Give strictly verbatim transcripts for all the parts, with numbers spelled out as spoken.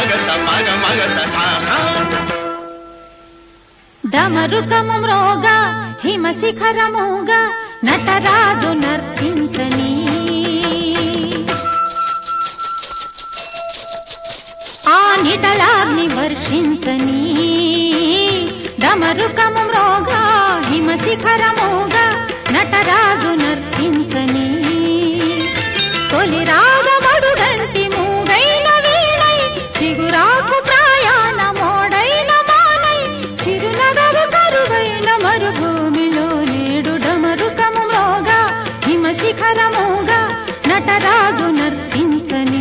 డమరుకము మ్రోగా హిమ శిఖరముగా నటరాజు నర్తించని ఆ నిటలాగ్ని వర్షించని డమరుకము మ్రోగా హిమ శిఖరముగా నటరాజు నర్తించని తొలి రాగమడుగంటి మూగైన వీణై చిగురాకు ప్రయాణ మోడైన మానై చిరునగరు కరువైన మరుభూమిలో నేడు డమరుకము మ్రోగా హిమ శిఖరముగా నటరాజు నర్తించని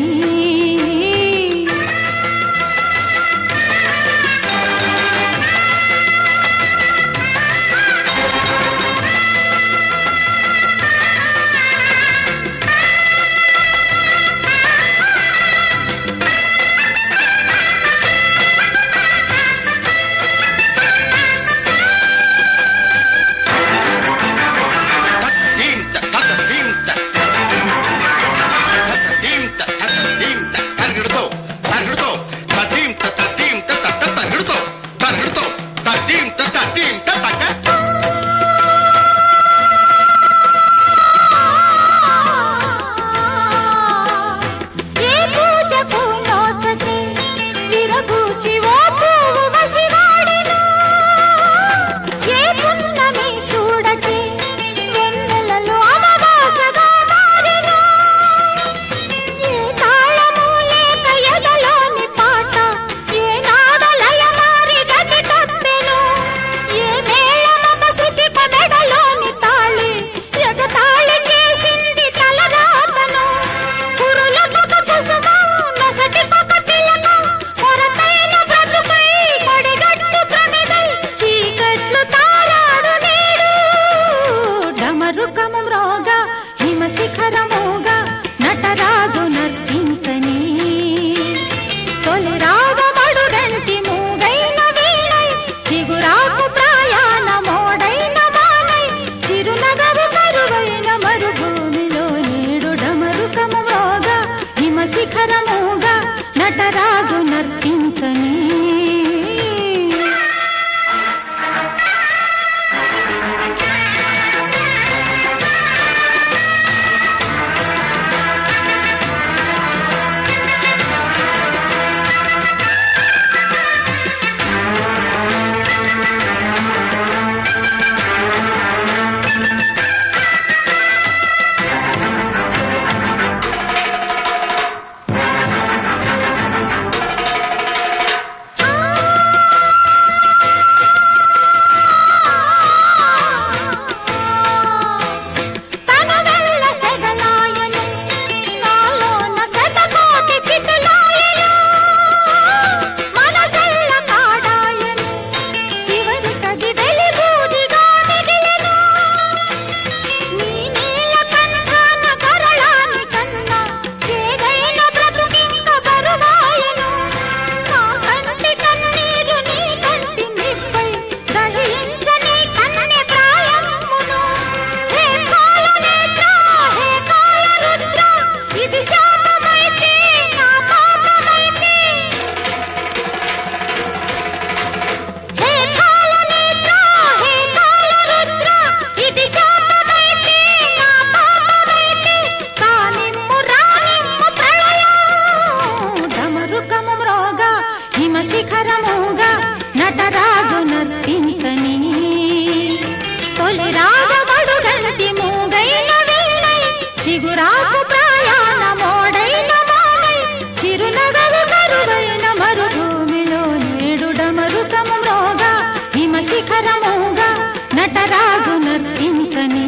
నటరాజు నర్తించని శిఖరముగా నటరాజు నర్తించని తొలి రాగమడుగంటి మూగైన వీణై చిగురాకు ప్రయాణ మోడైన మానై చిరునగరు కరువైన మరుభూమిలో నేడు డమరుకము మ్రోగా హిమ శిఖరముగా నటరాజు నర్తించని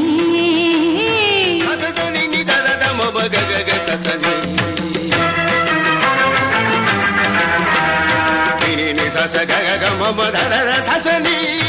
స గ గ మ మ ద ద స స ని